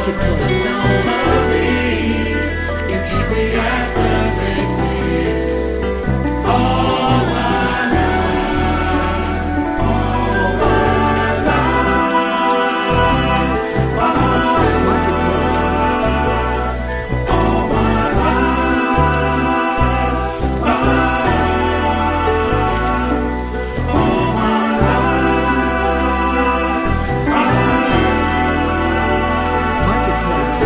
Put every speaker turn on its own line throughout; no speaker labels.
Marketplace. You keep me at perfect peace. All my life, all my life,
Marketplace.
all my life, all my
Marketplace.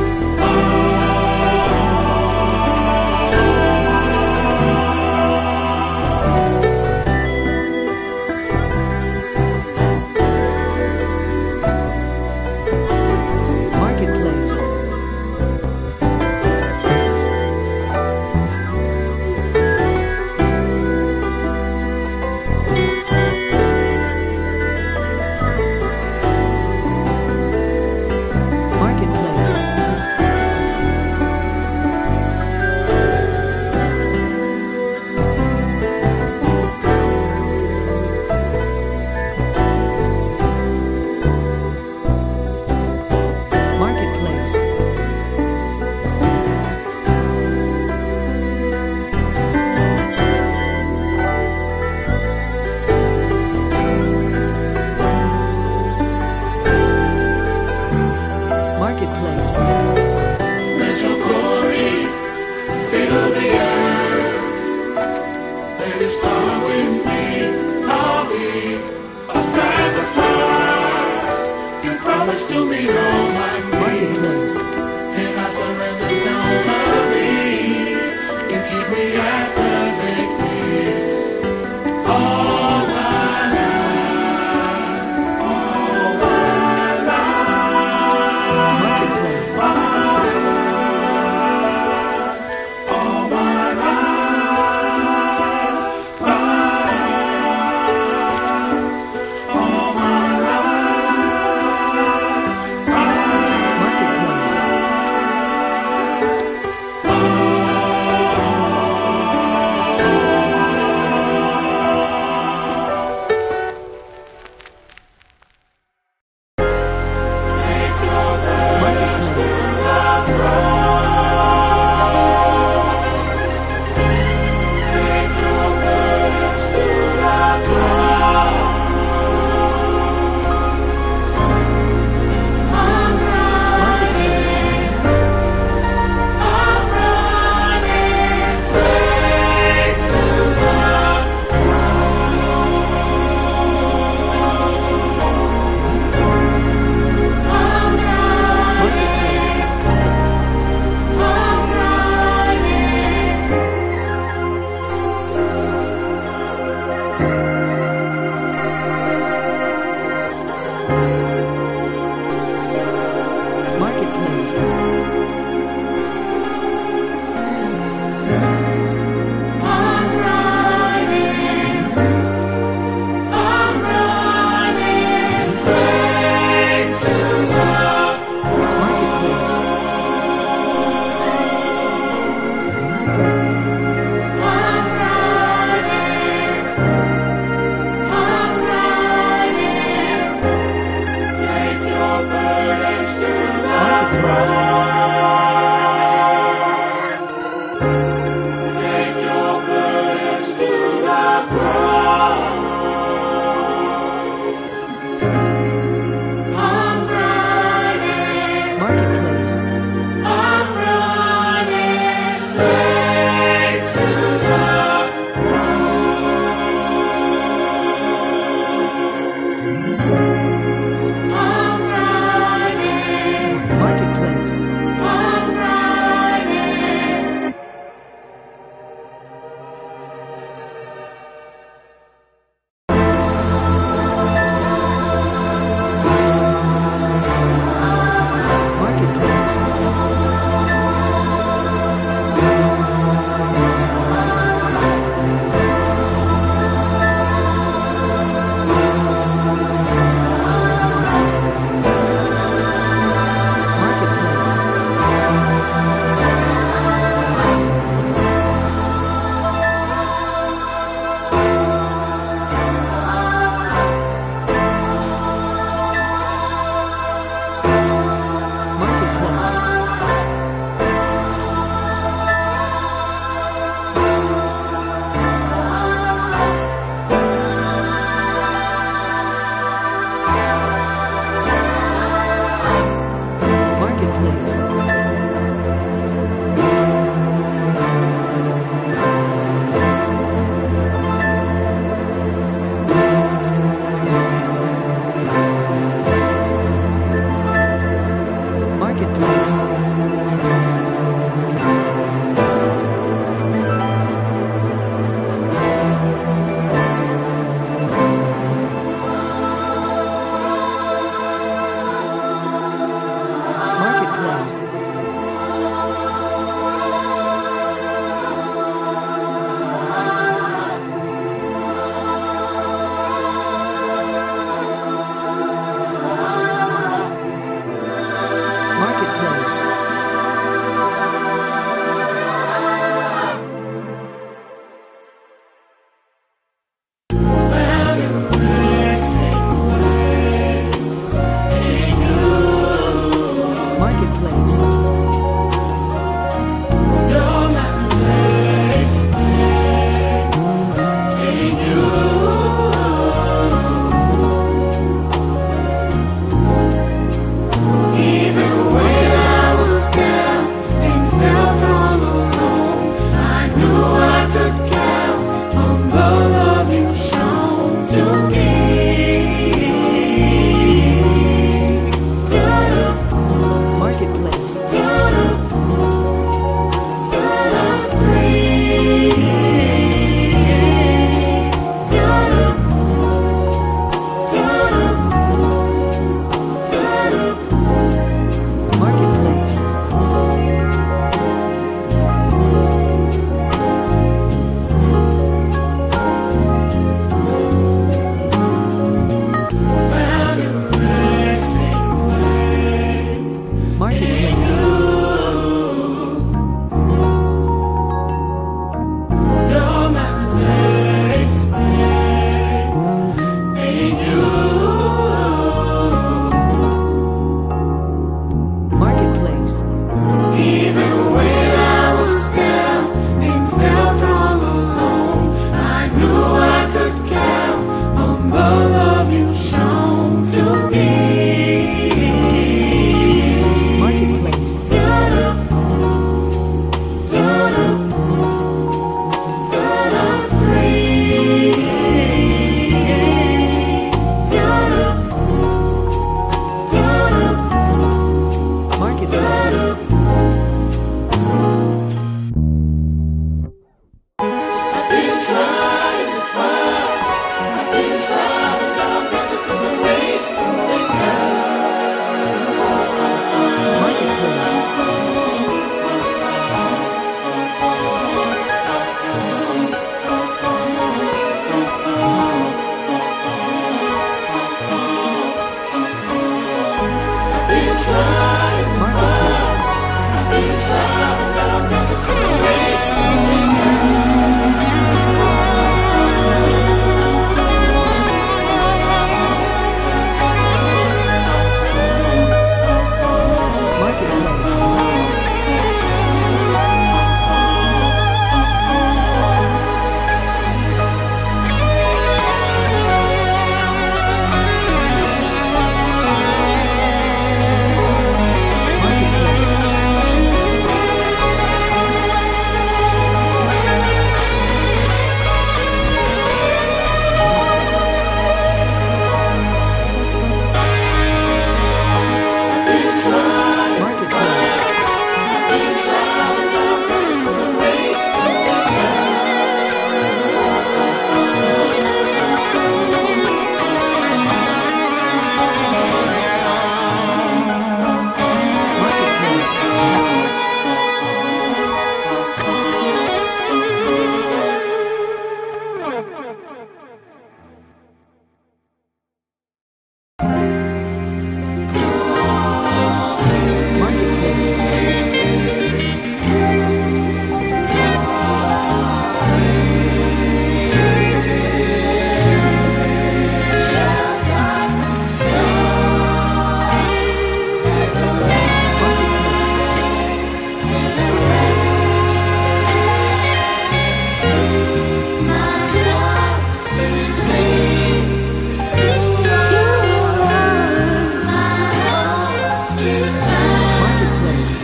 Marketplace. Marketplace. Marketplace. Marketplace.
Let your glory fill the earth. Let it start with me. I'll be a sacrifice. You promised to meet all my needs,
Marketplace.
and I surrender totally. You keep me at perfect peace. All my life, all my life,
Marketplace.
all my life, all my life.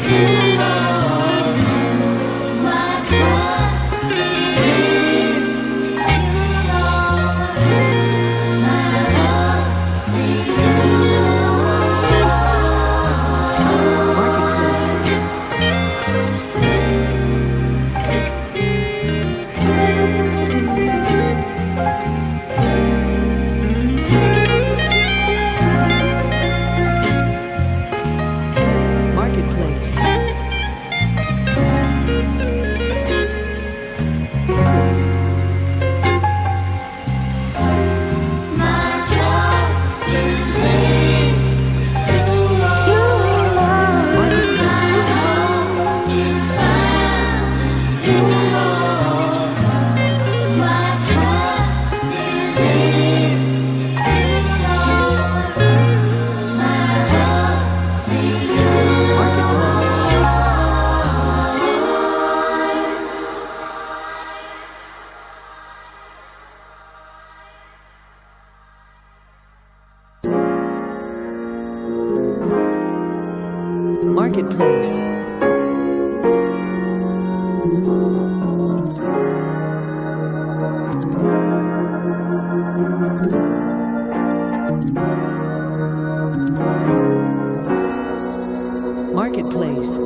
Marketplace. Marketplace. Marketplace. Marketplace.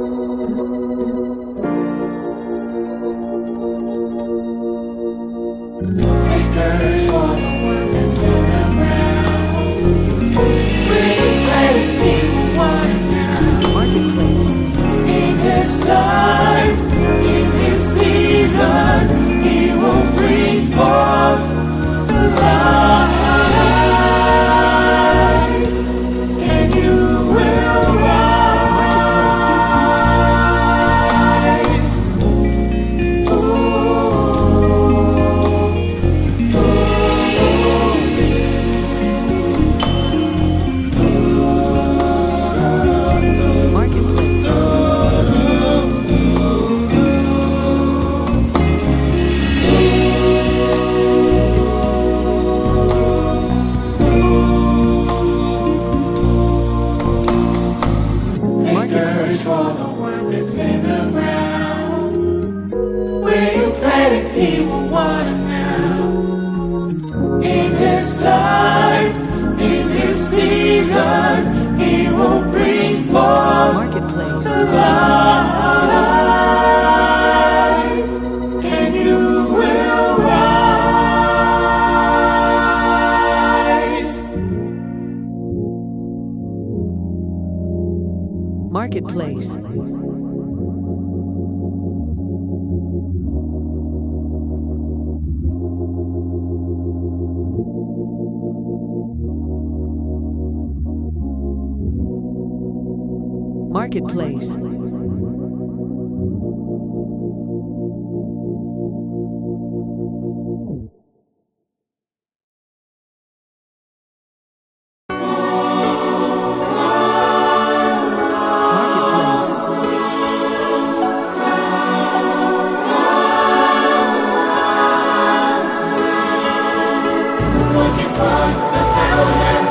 Take courage for the one that's in the ground. We're glad people want it now.
Marketplace.
In this time, in this season, He will bring forth life, and you will rise.
Marketplace.
Take courage for the one that's in the ground. Where you planted, He will water now. In this time, in this season, He will bring forth
Marketplace.
life, and you will rise.
Marketplace. Marketplace. Marketplace.
Looking for 1,000.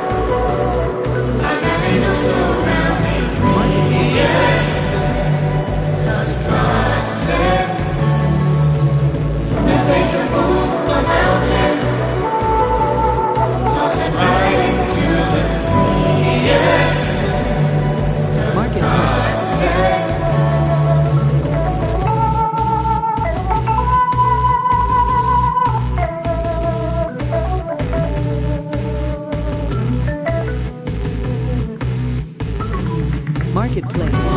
I got angels surrounding me. Yes, 'cause God said, if they can move a mountain, toss it right into the sea. Yes, 'cause God said.
Marketplace.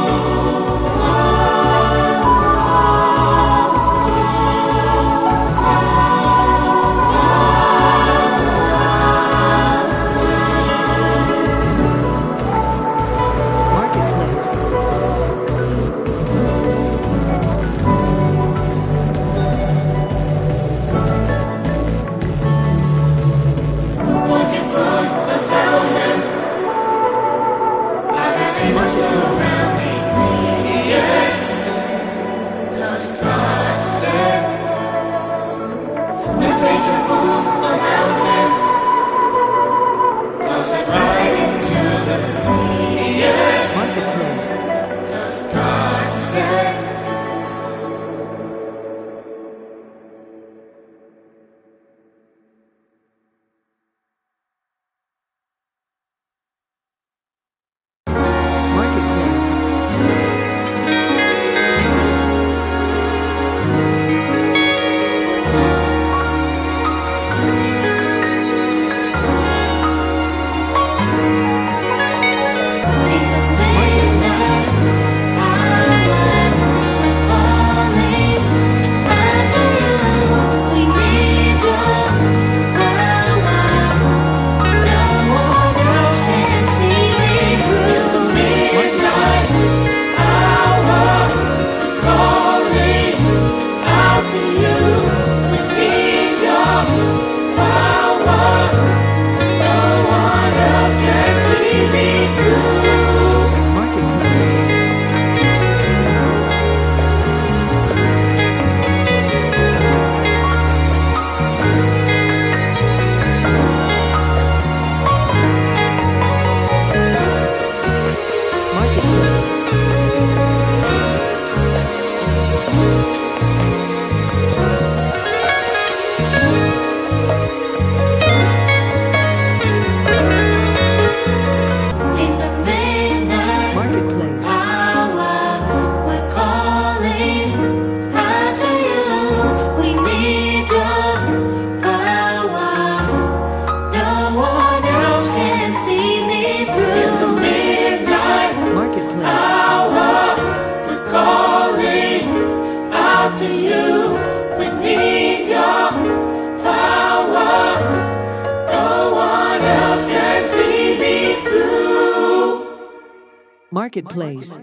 Marketplace.
Looking for 1,000. I got angels surrounding
Marketplace.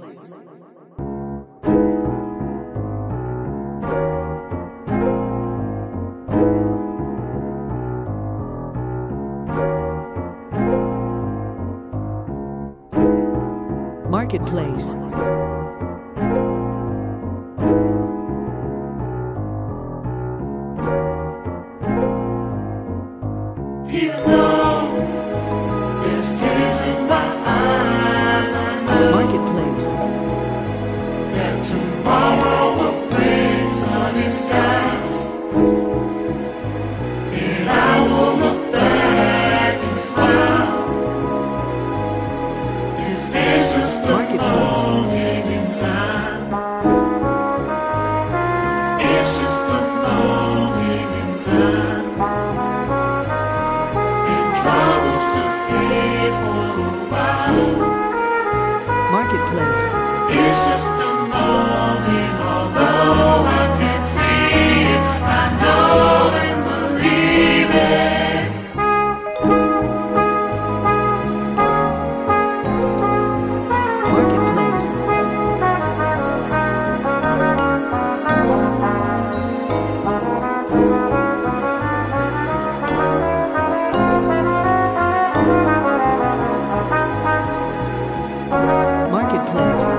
Marketplace.
Even though there's tears in my eyes, I know
Marketplace.
that tomorrow will bring sunny skies, and I will look back and smile. This is just a moment in time. It's just a moment in time. And troubles just here for a while.
Marketplace.
It's just a moment, although I can't see it, I know and believe it.
Marketplace. Marketplace.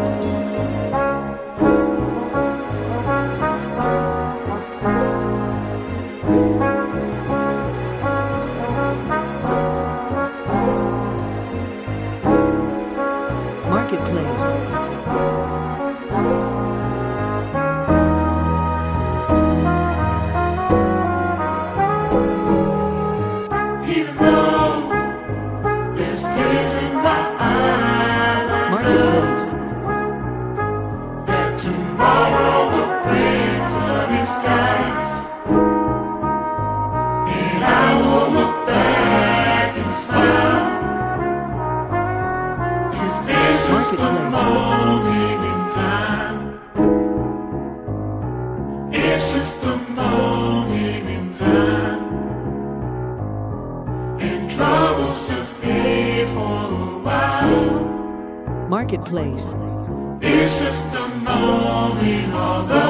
Marketplace.
Even though there's tears in my eyes, I know
Marketplace.
that tomorrow will bring sunny skies, and I will look back and smile. This is just a moment in time. It's just a moment in time. And trouble's just here for a while.
Marketplace.
It's just a moment, although